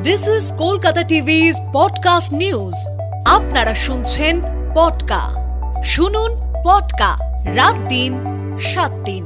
This is Kolkata TV's podcast news. আপনারা শুনছেন পডকা। শুনুন পডকা রাত দিন 7 দিন।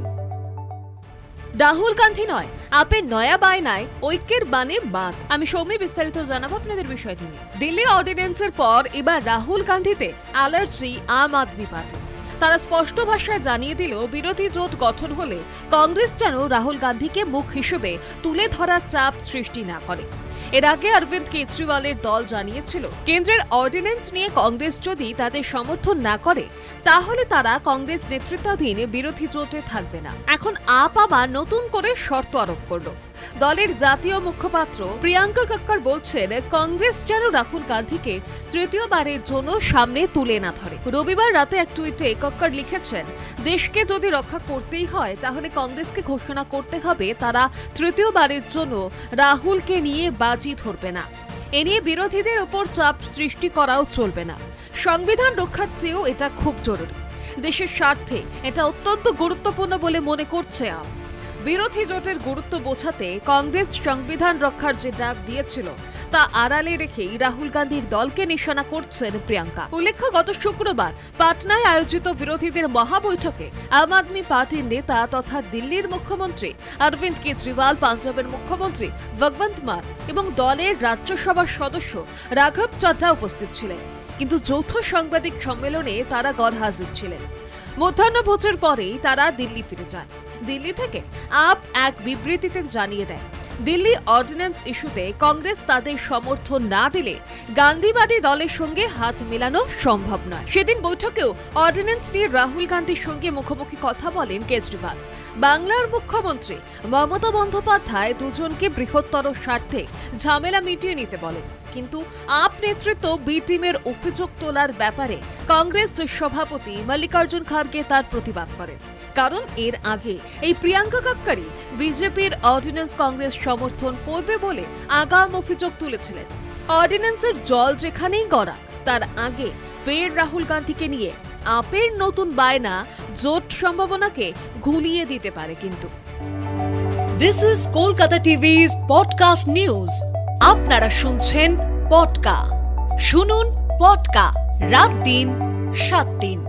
রাহুল গান্ধী নয়, আপের নয়া বায়নায় ঐক্যের বানে বাঁধ। আমি সৌমি বিস্তারিত জানাবো আপনাদের বিষয়টি নিয়ে। দিল্লি অর্ডিন্যান্সের পর এবার রাহুল গান্ধীতে অ্যালার্জি আম আদমি পার্টির। তারা স্পষ্ট ভাষায় জানিয়ে দিল, বিরোধী জোট গঠন হলে কংগ্রেস যেন রাহুল গান্ধীকে মুখ হিসেবে তুলে ধরার চাপ সৃষ্টি না করে। এর আগে অরবিন্দ কেজরিওয়ালের দল জানিয়েছিল, কেন্দ্রের অর্ডিন্যান্স নিয়ে কংগ্রেস যদি তাদের সমর্থন না করে তাহলে তারা কংগ্রেস নেতৃত্বাধীন বিরোধী জোটে থাকবে না। এখন আপ আবার নতুন করে শর্ত আরোপ করল। দলের জাতীয় মুখপাত্র প্রিয়াঙ্কা কাক্কর বলছেন, কংগ্রেস যেন রাহুল গান্ধীকে তৃতীয়বারের জন্য সামনে তুলে না ধরে। রবিবার রাতে এক টুইটে কাক্কর লিখেছেন, দেশকে যদি রক্ষা করতেই হয় তাহলে কংগ্রেসকে ঘোষণা করতে হবে তারা তৃতীয়বারের জন্য রাহুলকে নিয়ে বাজি ধরবে না। এ নিয়ে বিরোধীদের উপর চাপ সৃষ্টি করাও চলবে না। সংবিধান রক্ষার চেয়েও এটা খুব জরুরি। দেশের স্বার্থে এটা অত্যন্ত গুরুত্বপূর্ণ বলে মনে করছে আপ। বিরোধী জোটের গুরুত্ব বোঝাতে কংগ্রেস সংবিধান রক্ষার যে ডাক দিয়েছিল তা আড়ালে রেখেই রাহুল গান্ধীর দলকে নিশানা করছেন প্রিয়াঙ্কা। উল্লেখ্য, গত শুক্রবার পাটনায় আয়োজিত বিরোধীদের মহাবৈঠকে আম আদমি পার্টির নেতা তথা দিল্লির মুখ্যমন্ত্রী অরবিন্দ কেজরিওয়াল, পাঞ্জাবের মুখ্যমন্ত্রী ভগবন্ত মান এবং দলের রাজ্যসভার সদস্য রাঘব চাড্ডা উপস্থিত ছিলেন। কিন্তু যৌথ সাংবাদিক সম্মেলনে তারা গরহাজির ছিলেন। মধ্যাহ্নভোজের পরেই তারা দিল্লি ফিরে যান। দিল্লি থেকে আপ এক বিবৃতিতে জানিয়ে দেয়, দিল্লি অর্ডিন্যান্স ইস্যুতে কংগ্রেস তাদের সমর্থন না দিলে গান্ধীবাদী দলের সঙ্গে হাত মেলানো সম্ভব নয়। সেদিন বৈঠকেও অর্ডিন্যান্স নিয়ে রাহুল গান্ধীর সঙ্গে মুখোমুখি কথা বলেন কেজরিওয়াল। বাংলার মুখ্যমন্ত্রী মমতা বন্দ্যোপাধ্যায় দুজনকে বৃহত্তর স্বার্থে ঝামেলা মিটিয়ে নিতে বলেন। কিন্তু আপ নেতৃত্ব বি টিমের অভিযোগ তোলার ব্যাপারে কংগ্রেস সভাপতি মল্লিকার্জুন খার্গে তার প্রতিবাদ করেন। কারণ এর আগে এই প্রিয়াঙ্কা কাক্করই বিজেপির অর্ডিন্যান্স কংগ্রেস সমর্থন করবে বলে আগাম অভিযোগ তুলেছিলেন। অর্ডিন্যান্সের জল যেখানেই গড়া, তার আগে ফের রাহুল গান্ধীকে নিয়ে আপের নতুন বায়না জোট সম্ভাবনাকে ঘুলিয়ে দিতে পারে। কিন্তু This is Kolkata TV's podcast news. আপনারা শুনছেন পডকা। শুনুন পডকা রাত দিন 7 দিন।